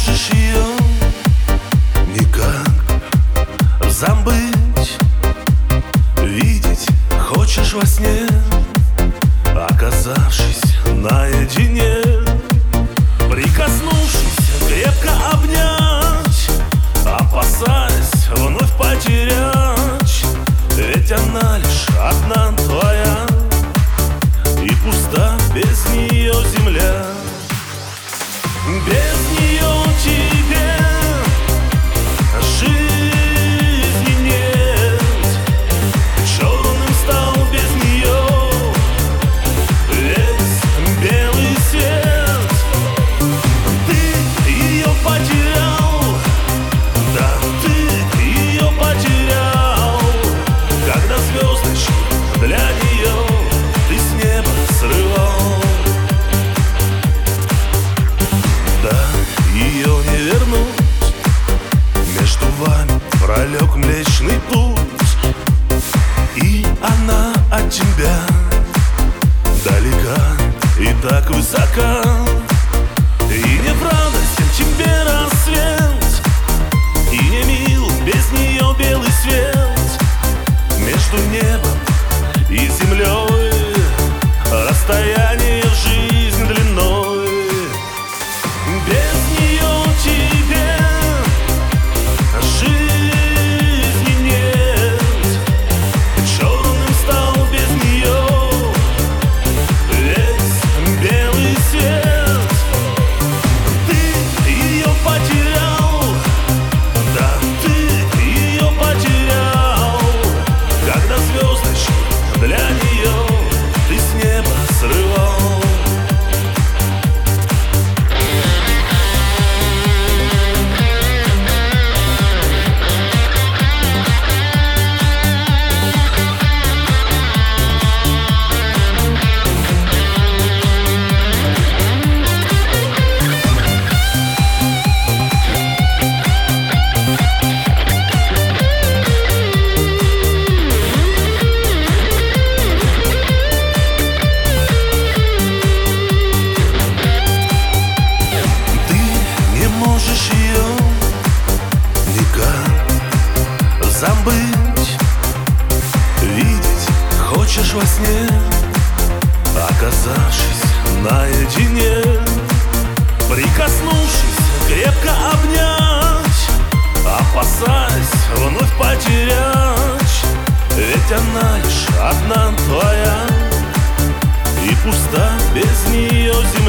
можешь ее никак забыть. Видеть хочешь во сне, оказавшись наедине. Прикоснувшись, крепко обнять, опасаясь вновь потерять. Ведь она лишь одна твоя, и пуста без нее земля. Без нее тебе жизни нет. Черным стал без нее весь белый свет. Ты ее потерял, да, ты ее потерял, когда звездочки для нее ты с неба срывал. Да, ее не вернуть, между вами пролег Млечный Путь, и она от тебя далека и так высока. И не в радость тебе рассвет, и не мил без нее белый свет. Между небом и землей расстояние в жизнь длиной. Без нее тебе жизни нет. Черным стал без нее весь белый свет. Ты ее потерял, да, ты ее потерял, когда звездочки для нее ты с неба срывал. Забыть, видеть хочешь во сне, оказавшись наедине. Прикоснувшись, крепко обнять, опасаясь вновь потерять. Ведь она лишь одна твоя, и пуста без нее земля.